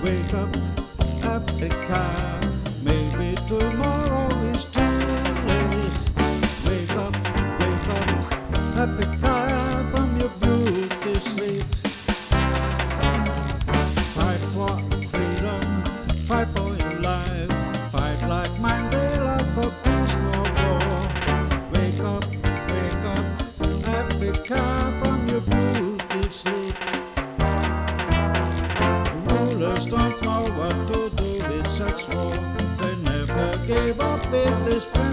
Wake up, Africa. Maybe tomorrow is too late. Wake up, Africa, from your beauty sleep. Fight for freedom, fight for your life. Fight like Mandela for peace, no war. Wake up, Africa, from your beauty sleep. Rulers don't know what to do with such war. They never gave up in this